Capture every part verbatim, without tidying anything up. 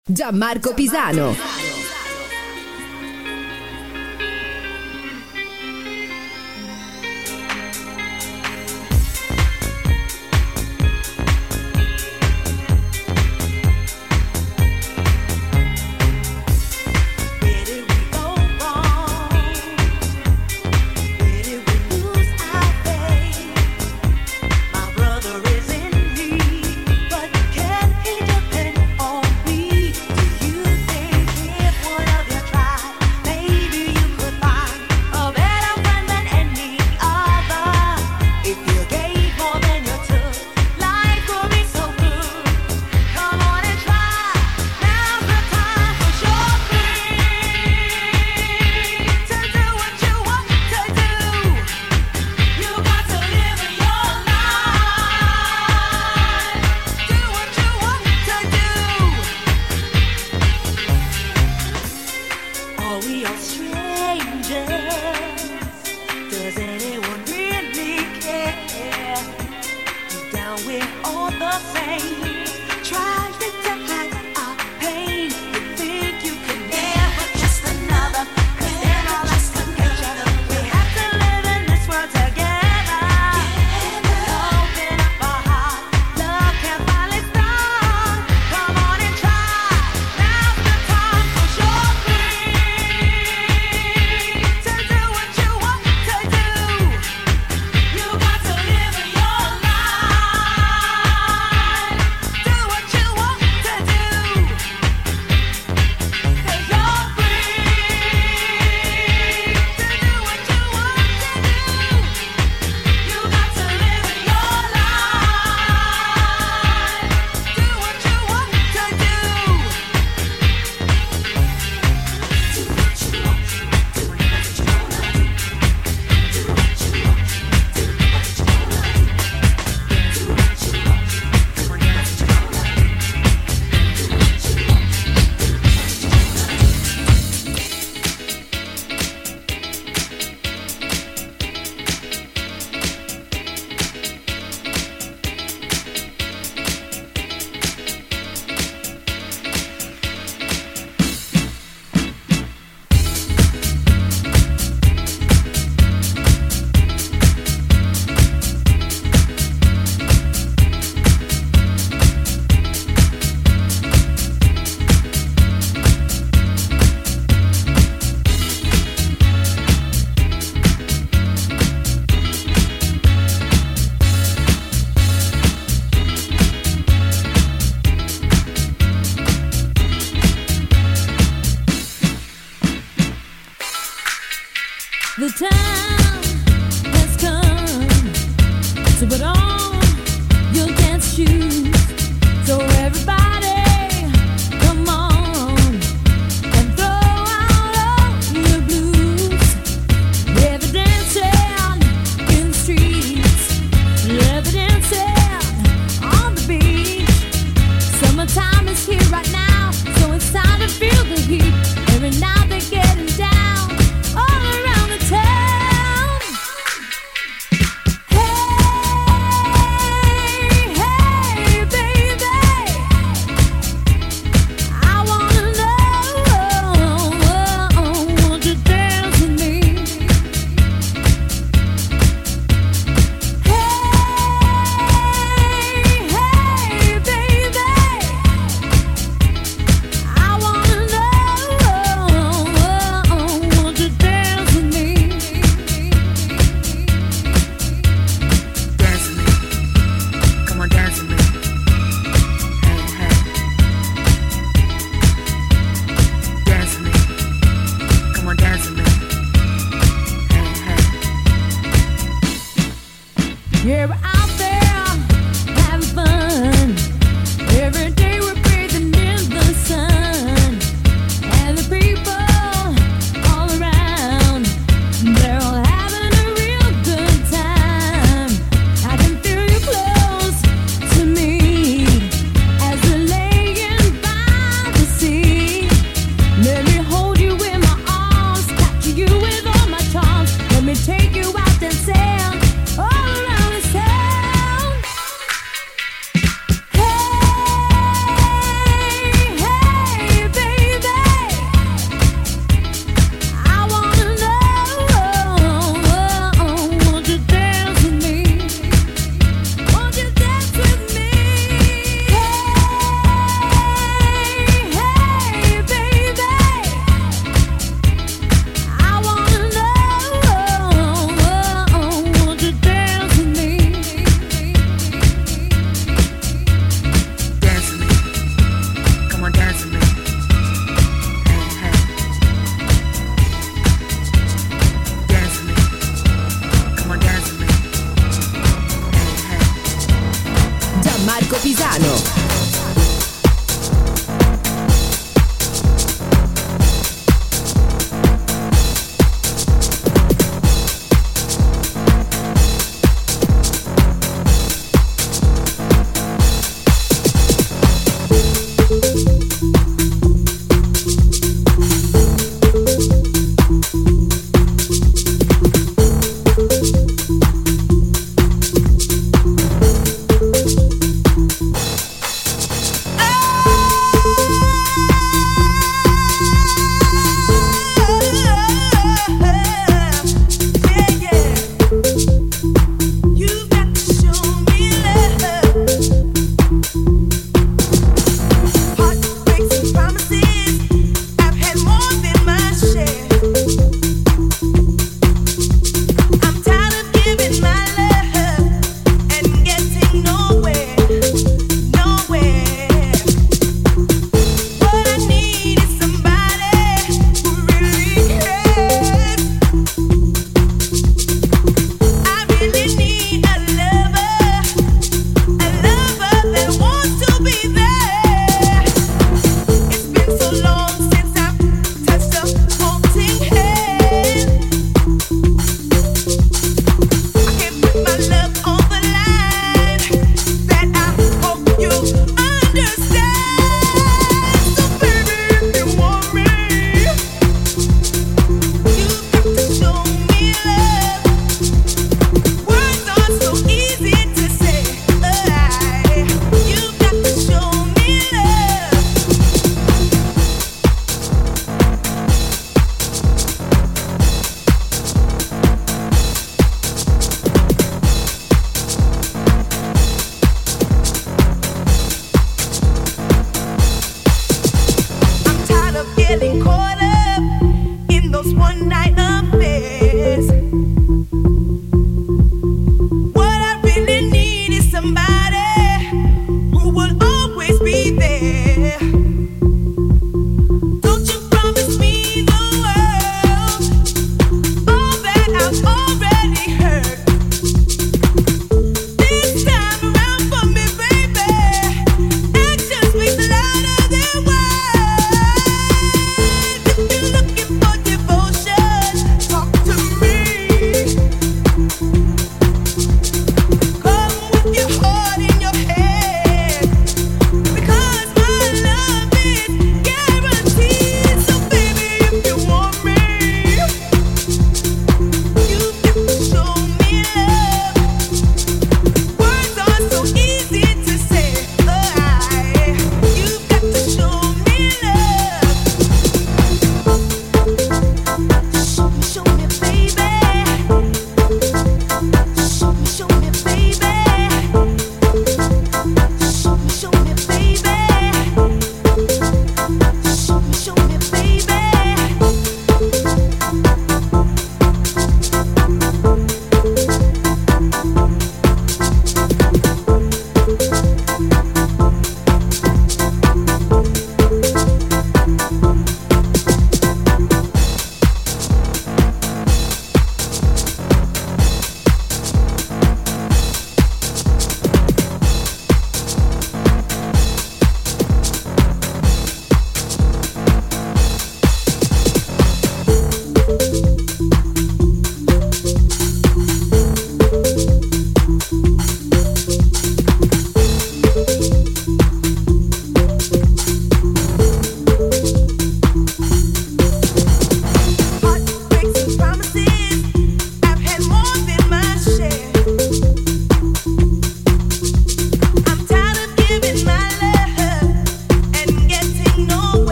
Gianmarco Pisano. The time has come to put on your dance shoes. So everybody, come on and throw out all your blues. Never dancing in the streets, never dancing on the beach. Summertime is here right now, so it's time to feel the heat. Every night they're getting down all around the town. Hey, hey, baby, Gianmarco Pisano.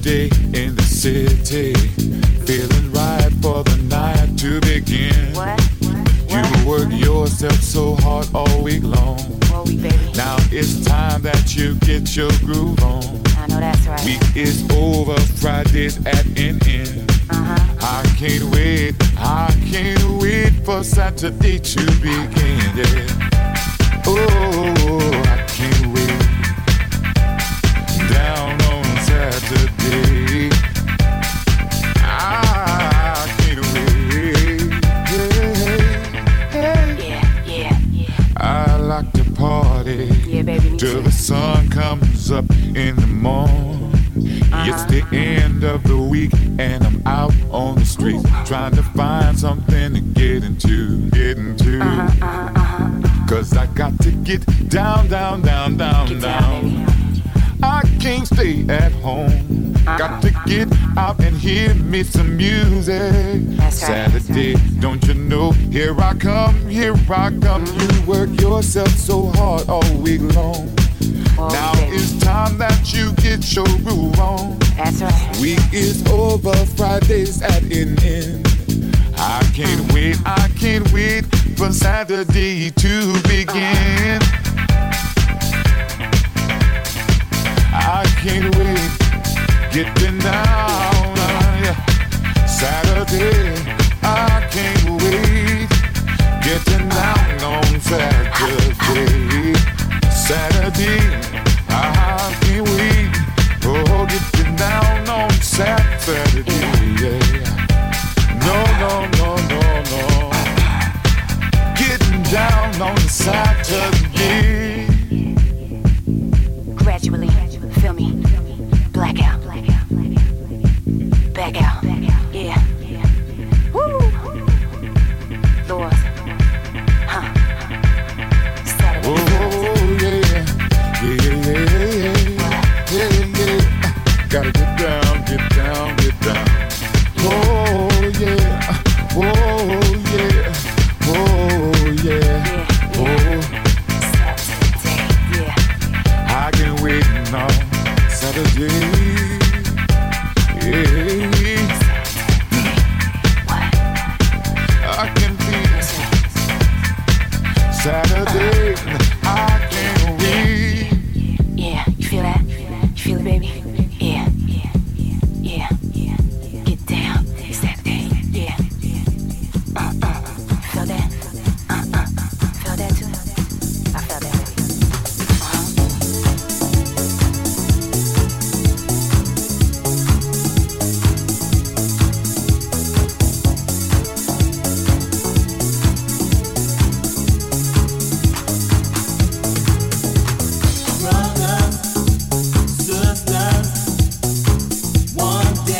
Saturday in the city, feeling right for the night to begin. What? You work yourself so hard all week long. All week, baby. Now it's time that you get your groove on. I know that's right. Week is over, Friday's at an end. Uh-huh. I can't wait, I can't wait for Saturday to begin. Yeah. Oh, I can't wait. Down on Saturday, I can't wait. Yeah, Yeah, yeah, yeah. I like to party Yeah, baby, me till too. the sun comes up in the morning. It's the end of the week and I'm out on the street trying to find something to get into, get into. Uh-huh, uh-huh, uh-huh. Cause I got to get down, down, down, down, Get down. down, baby. I can't stay at home. Got to get out and hear me some music. That's right, Saturday, that's right. don't you know? Here I come, here I come. You work yourself so hard all week long. All Now week, baby. it's time that you get your groove on. That's right. Week is over, Friday's at an end. I can't wait, I can't wait for Saturday to begin. I can't wait, getting down, yeah. Saturday, I can't wait, getting down on Saturday. Saturday, I can't wait, oh, getting down on Saturday, yeah. No, no, no, no, no, getting down on Saturday. Gradually, feel me, black out, back out, yeah, woo, Lord, huh, Saturday, Oh, yeah, yeah, yeah, yeah, yeah, yeah. Gotta get down, get down, get down. Oh, yeah, oh, yeah, oh, yeah, oh. Saturday, yeah, I can wait on Saturday. Yeah. what, I can feel Saturday. I can't wait. yeah, you feel that, you feel it, baby, yeah, yeah, yeah, yeah, get down, Saturday, yeah, uh-uh, feel that, uh-uh, feel that too, I feel that, Brothers, sisters, one day.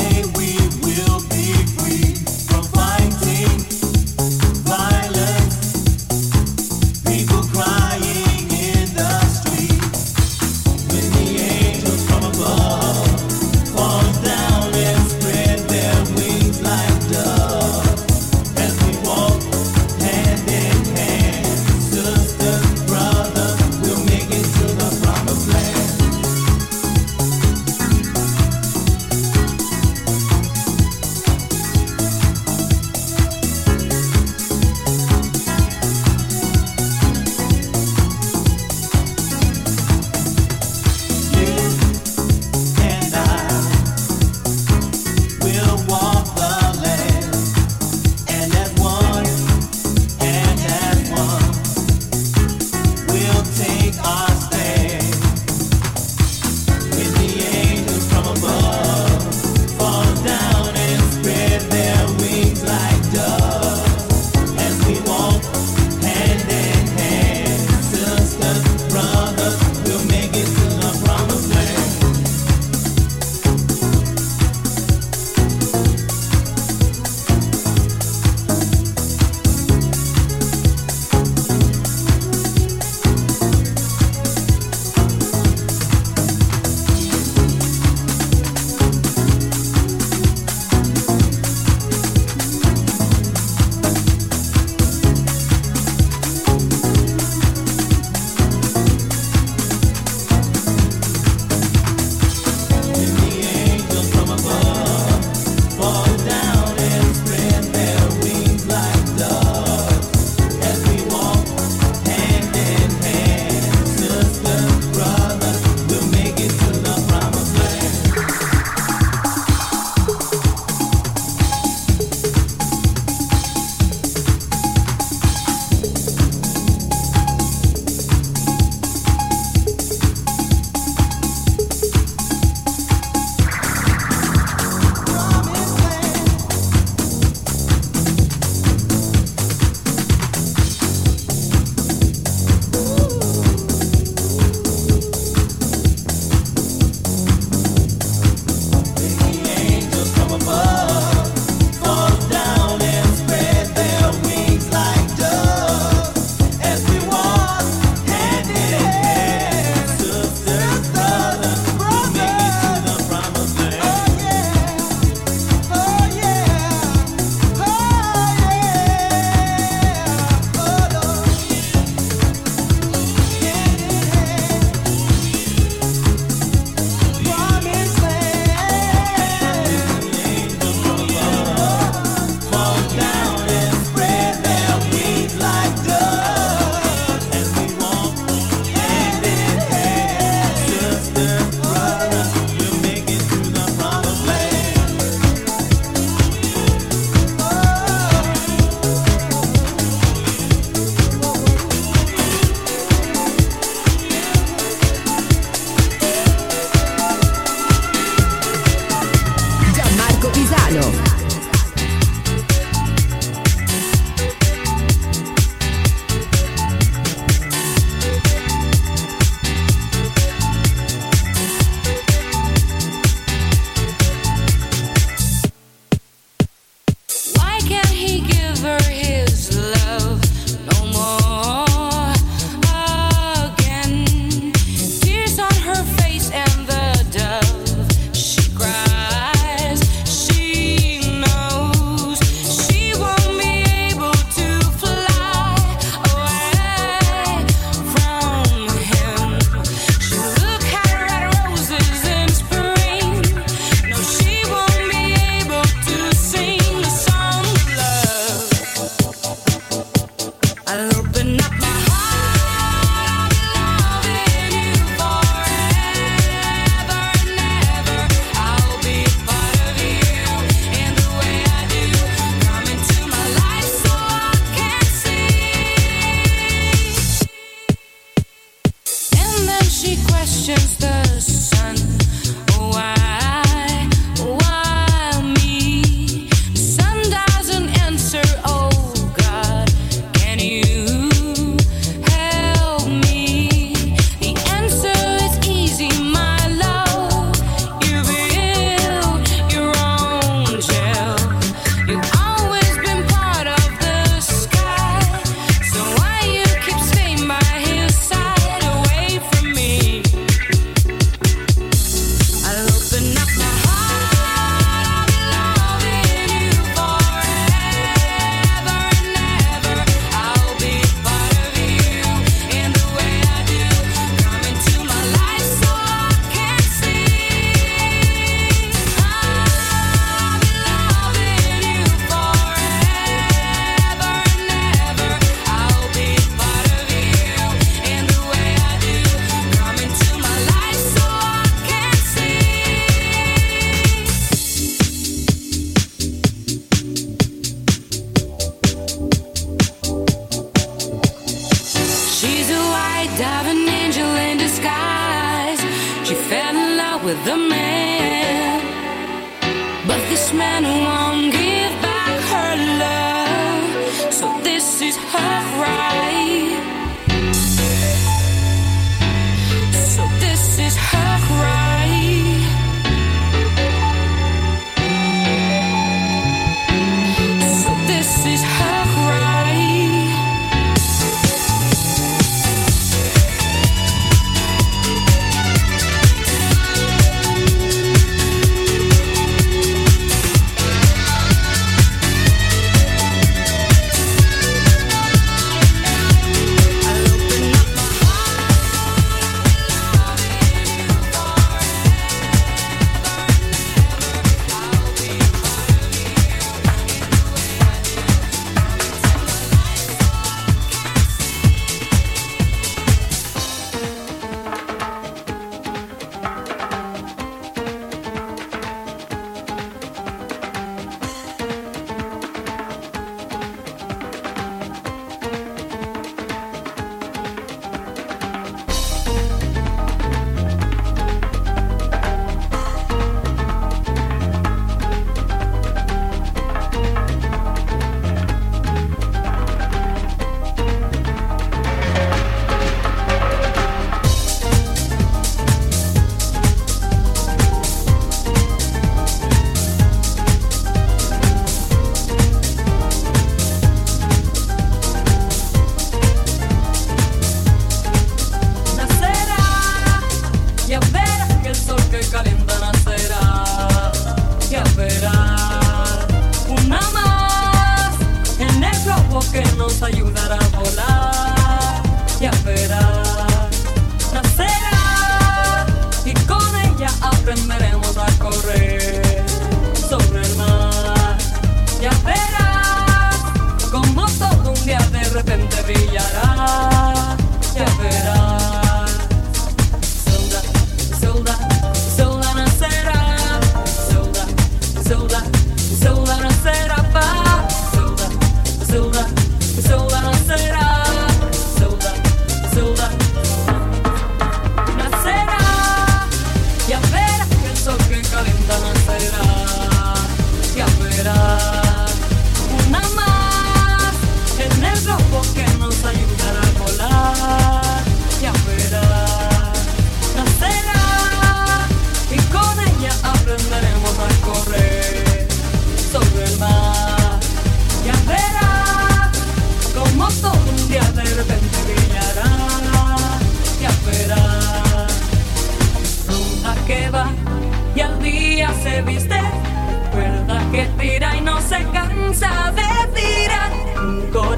Pisano.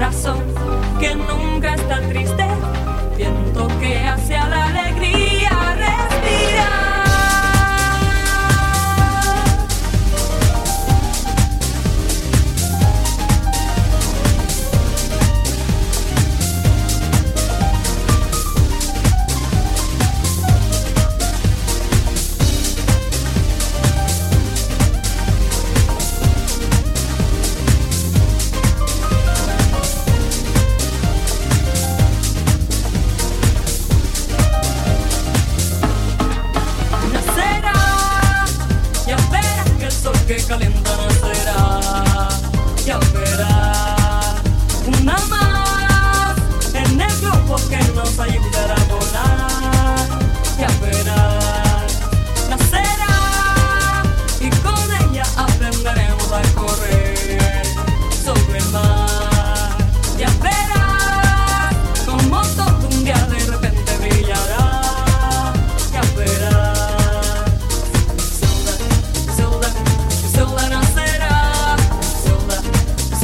corazón que nunca está triste, viento que hacia la alegría respira. Que calienta nacerá, ya verás, una más en el globo que nos ayudará a volar, ya verás, nacerá y con ella aprenderemos a correr sobre el mar, ya verás, como todo un día de repente brillará, ya verás. Sola nacerá, sola,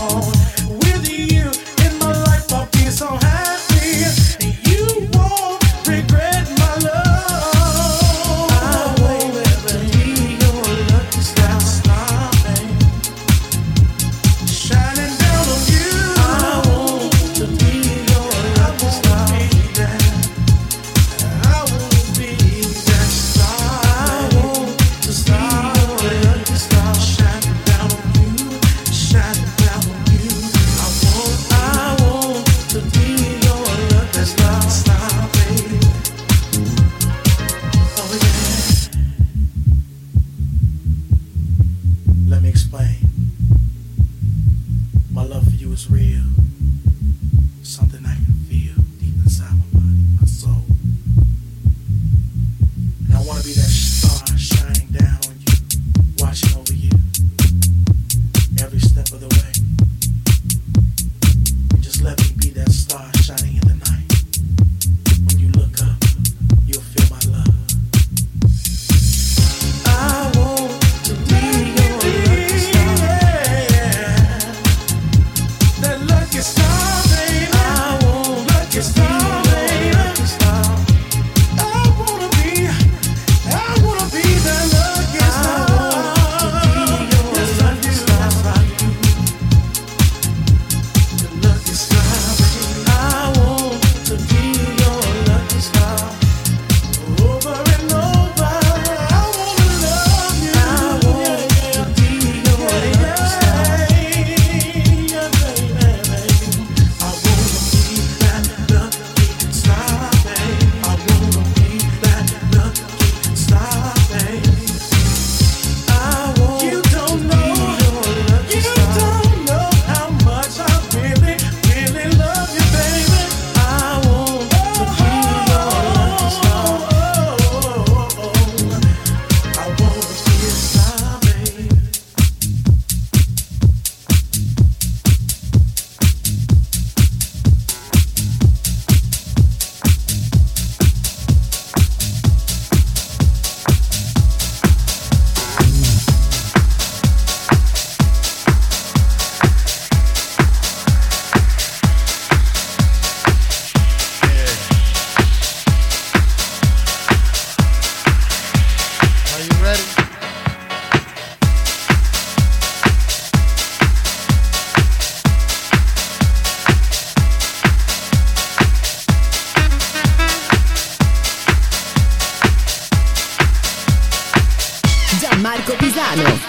Marco Pisano.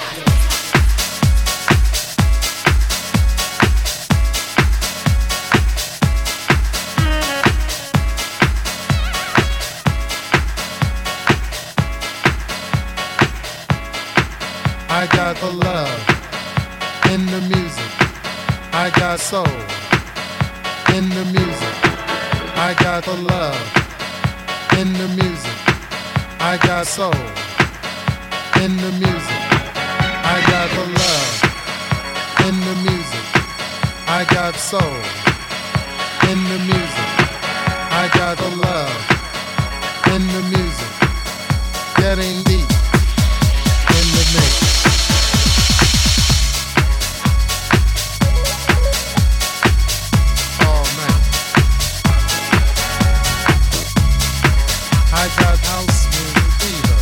I got the love in the music. I got soul in the music. I got the love in the music. I got soul in the music. I got the love in the music. I got soul in the music. I got the love in the music. Getting deep in the mix. I got house music fever.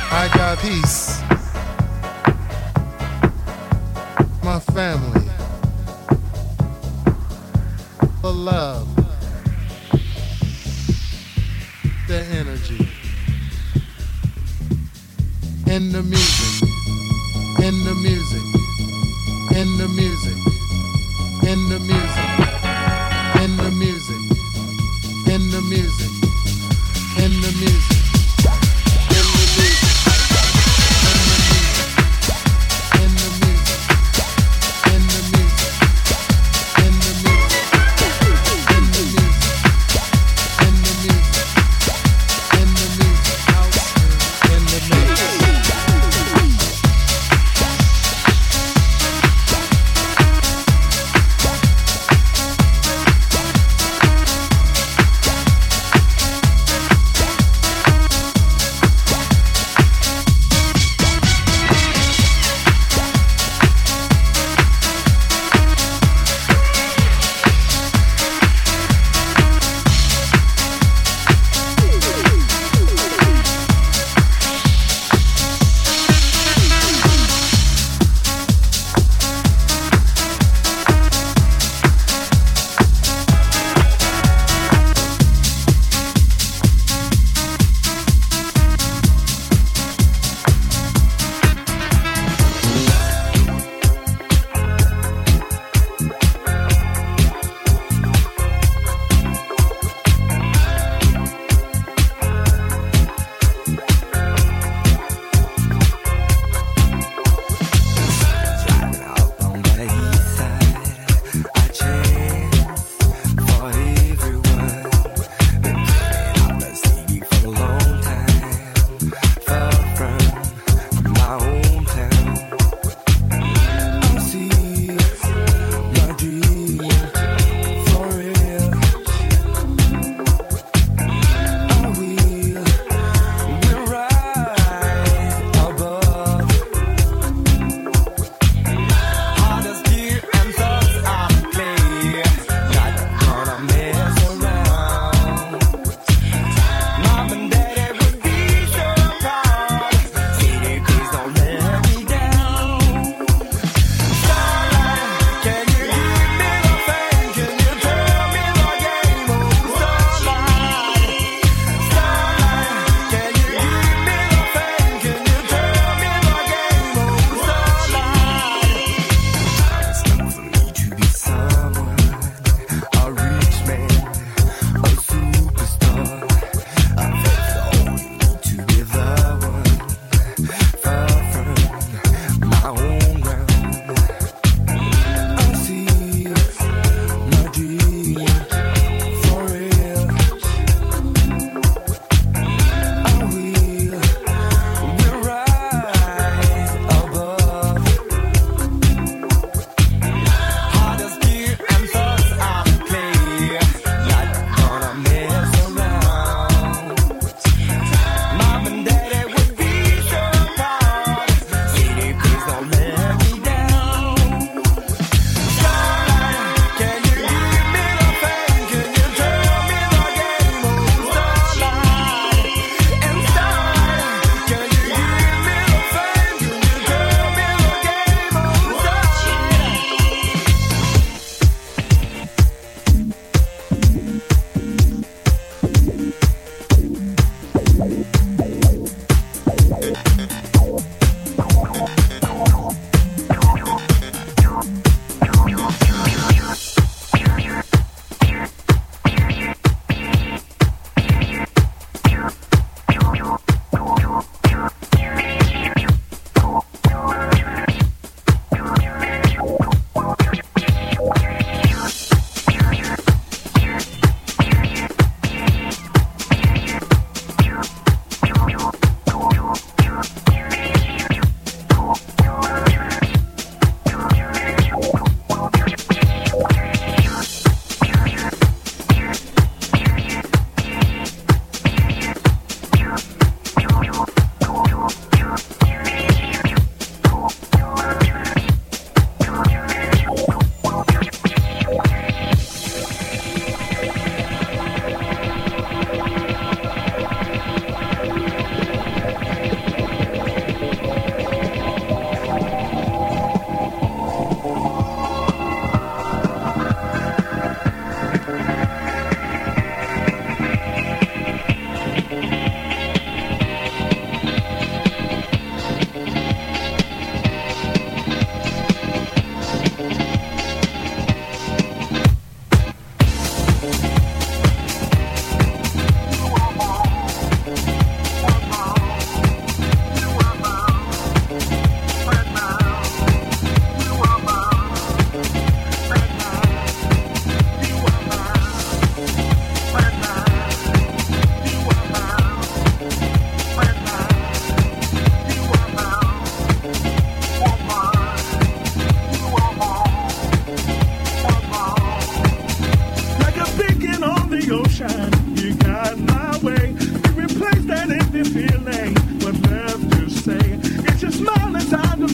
I got peace. My family. The love. The energy. In the music. In the music. In the music. In the music. In the music. In the music. In the music.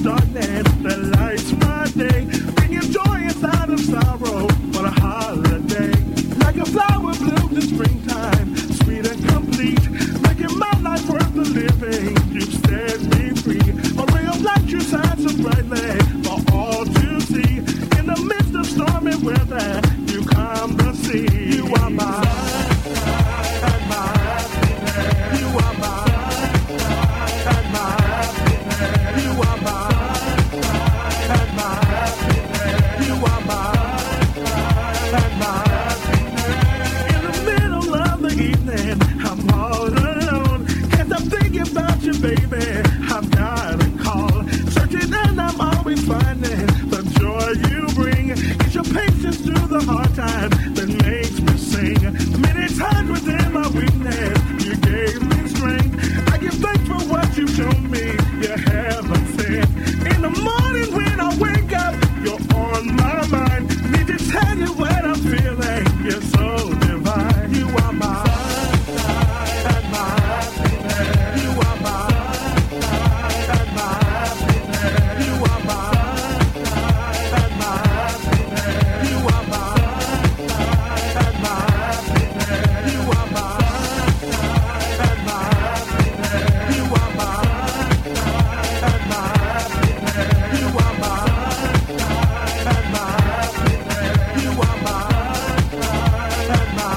darkness that lights my day, bringing joy inside of sorrow for a holiday. Like a flower blooms in springtime, sweet and complete, making my life worth the living. You set me free, a ray of light you shine so brightly for all to see. In the midst of stormy weather, you calm the sea. You are my sunshine and my happiness. You are my sunshine and my happiness. You are my sunshine and my happiness. You are my sunshine and my happiness. In the middle of the evening, I'm all alone. Can't stop thinking about you, baby. I've got a call, searching and I'm always finding the joy you bring. It's your patience through the hard times that makes me sing. Many times within my weakness, you gave me strength. I give thanks for what you've shown me. You haven't said. In the morning when I wake up, you're on my mind. Need to tell you what I'm feeling. You're so divine. You are my sunshine and my happiness. You are my sunshine and my happiness. You are my sunshine and my happiness. You are my sunshine and my happiness. You are my sunshine and my happiness. You are my sunshine and my happiness. You are my sunshine and my happiness. You are my sunshine and my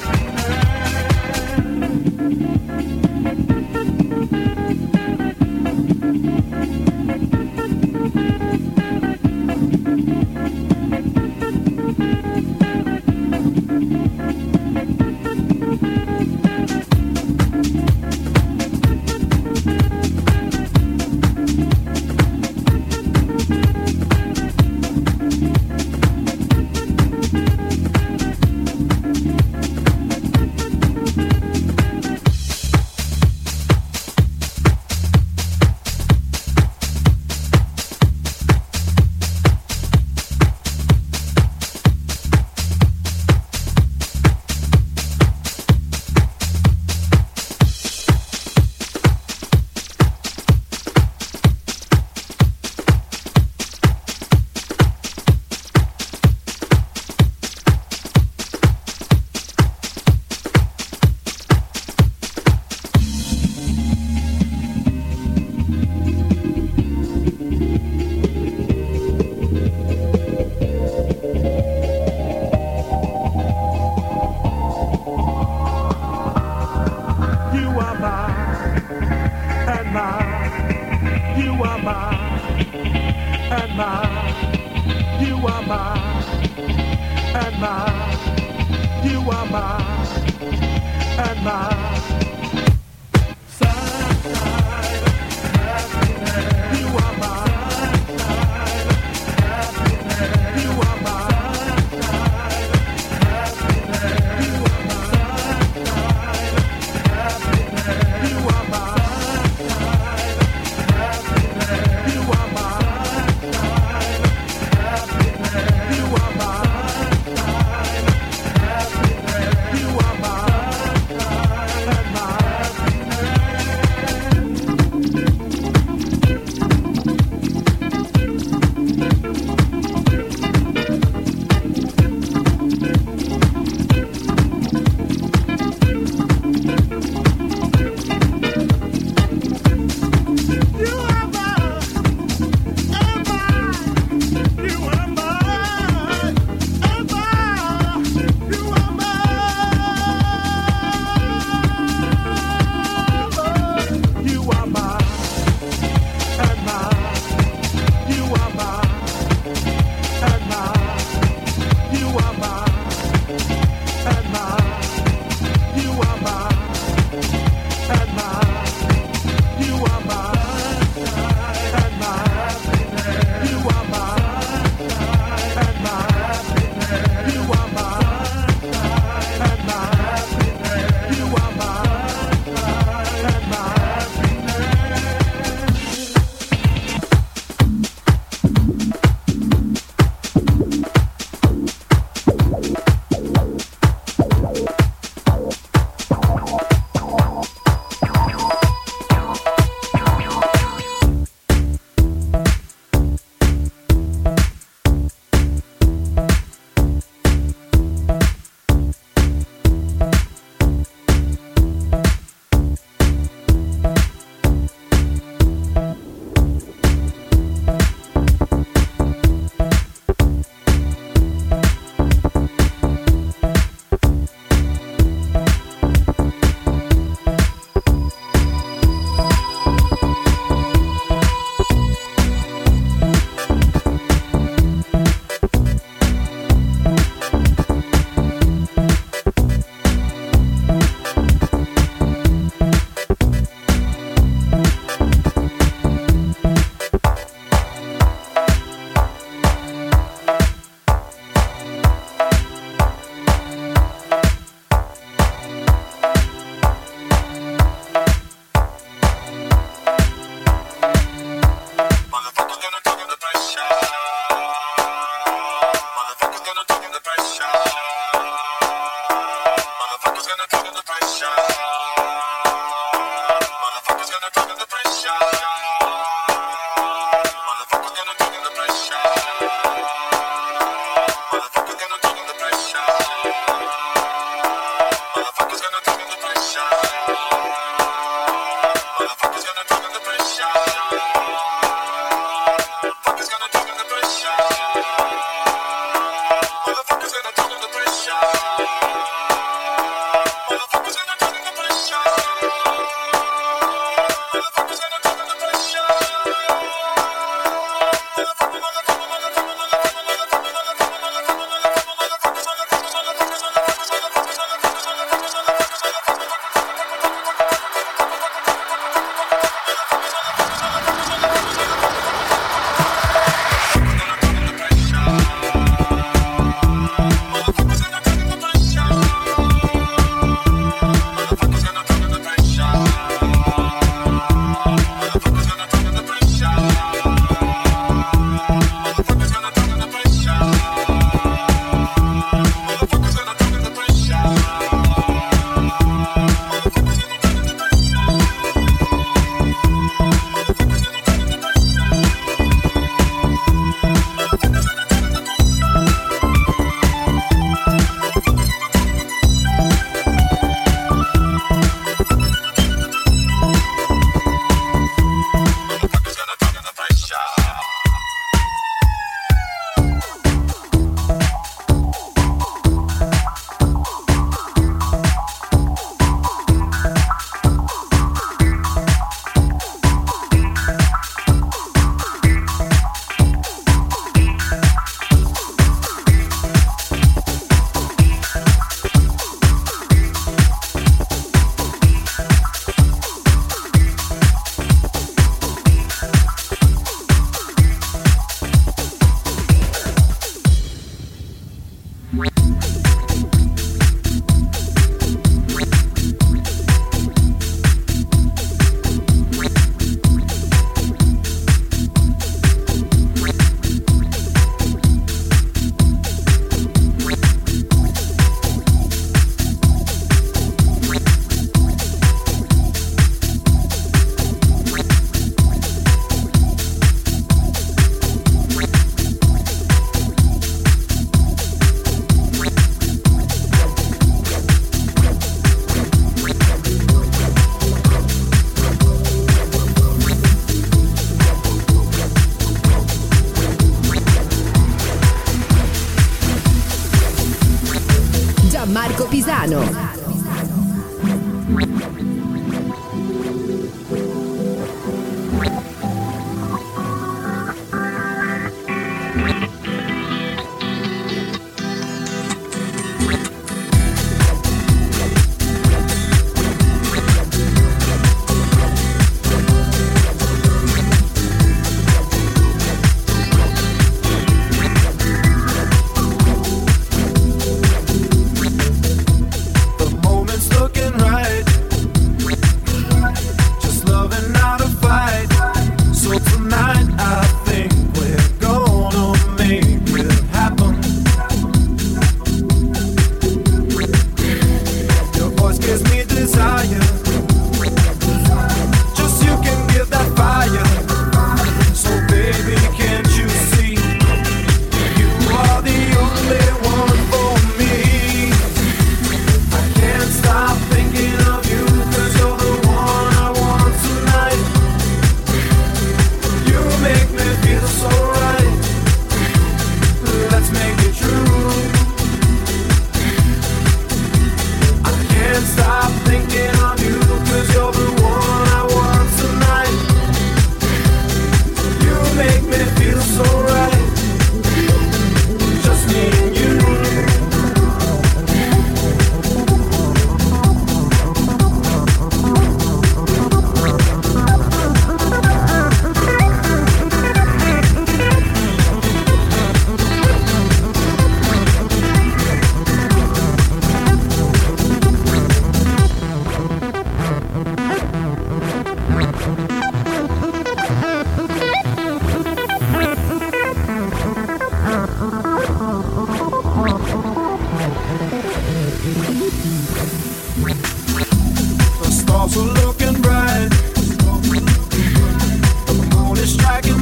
You are mine and mine. You are mine and mine. You are mine and mine. You are mine and mine. Sunshine, happiness. You are mine. Sunshine, happiness. You are mine. Sunshine, happiness. You are mine. Sunshine, you are my sunshine, happiness. You are my sunshine, happiness. You are my sunshine, happiness. You are my sunshine and my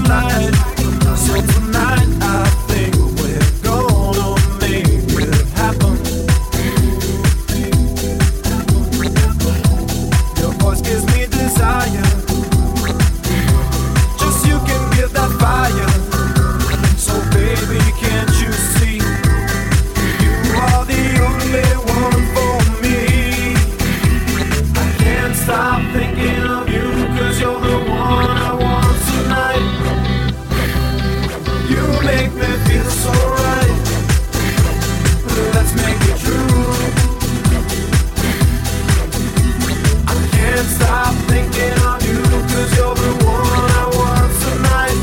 tonight. So tonight I think we're gonna make it happen. Your voice gives me desire. Just you can give that fire. So baby, can't you see? You are the only one for me. I can't stop thinking of you, 'cause you're the one I want tonight. You make me feel so right. Let's make it true. I can't stop thinking of you, 'cause you're the one I want tonight.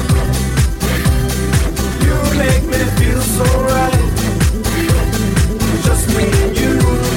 You make me feel so right. Just me and you.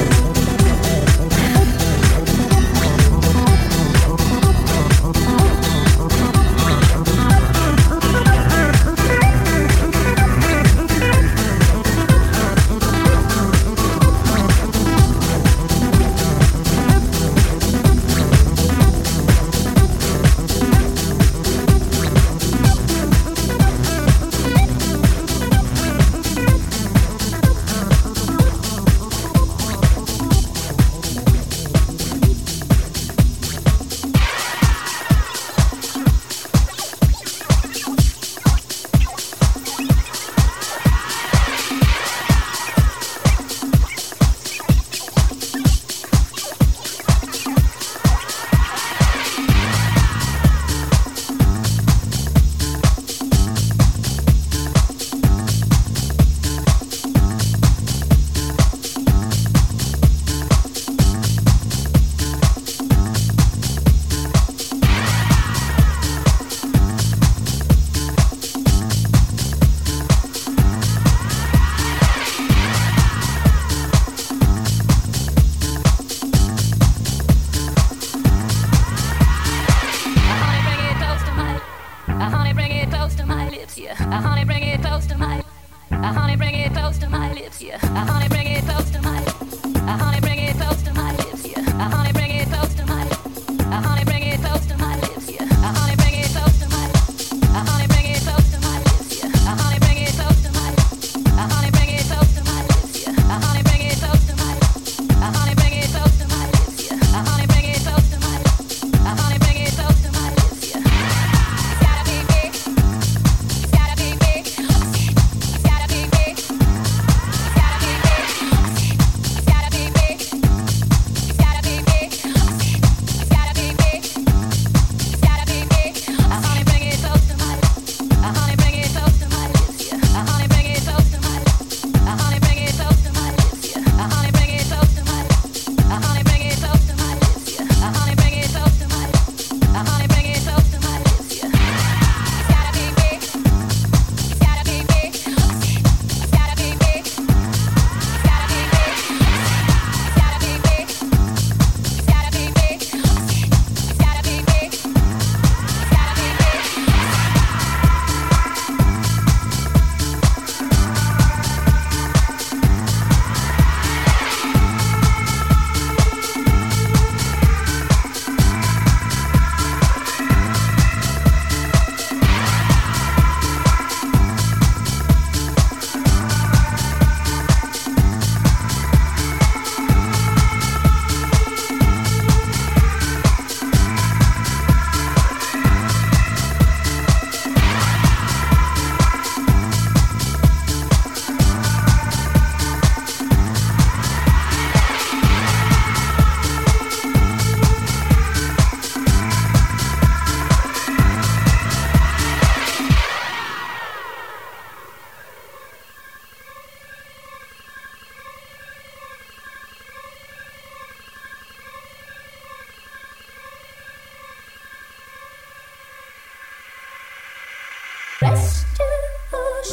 Rest your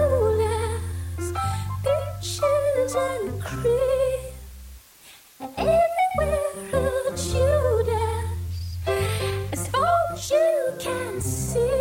shoulders, beaches and creek, and everywhere a Judas, as far as you can see.